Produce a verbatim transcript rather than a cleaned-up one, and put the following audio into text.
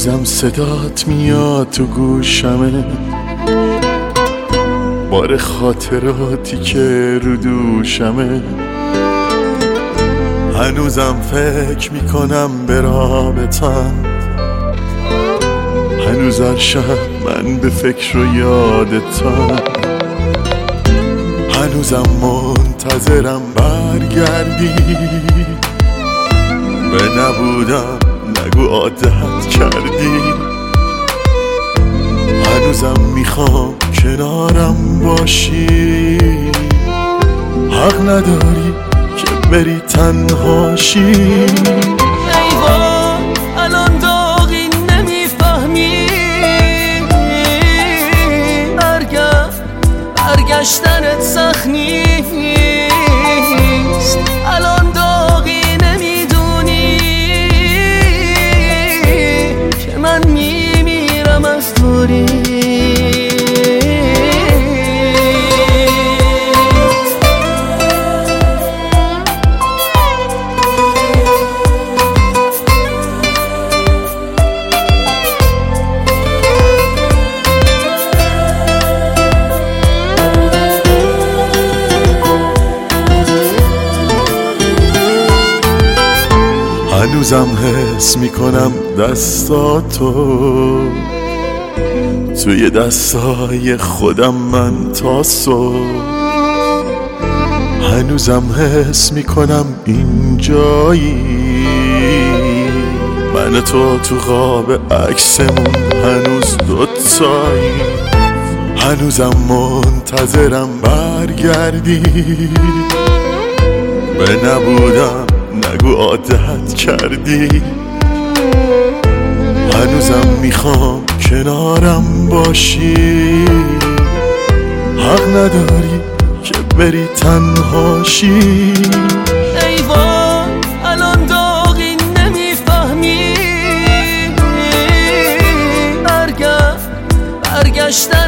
هنوزم صدات میاد تو گوشمه، بار خاطراتی که رو دوشمه. هنوزم فکر میکنم به رابطم، هنوز هر شب من به فکر و یادتم. هنوزم منتظرم برگردی، به نبودم نگو عادت کردی. هنوزم میخوام کنارم باشی، حق نداری که بری تنهاشی. ای وای الان داغی نمیفهمی، برگشت برگشتنت سخت نیست. الان داغی نمیدونی که من میمیرم از دوری. هنوزم حس میکنم دستاتو توی دستای خودم من تا صبح. هنوزم حس میکنم اینجایی، من تو تو خواب عکسمون هنوز دوتایی. هنوزم منتظرم برگردی، به نبودم نگو عادت کردی. هنوزم میخوام کنارم باشی، حق نداری که بری تنهاشی. ای وای الان داغی نمیفهمی، برگشت برگشتن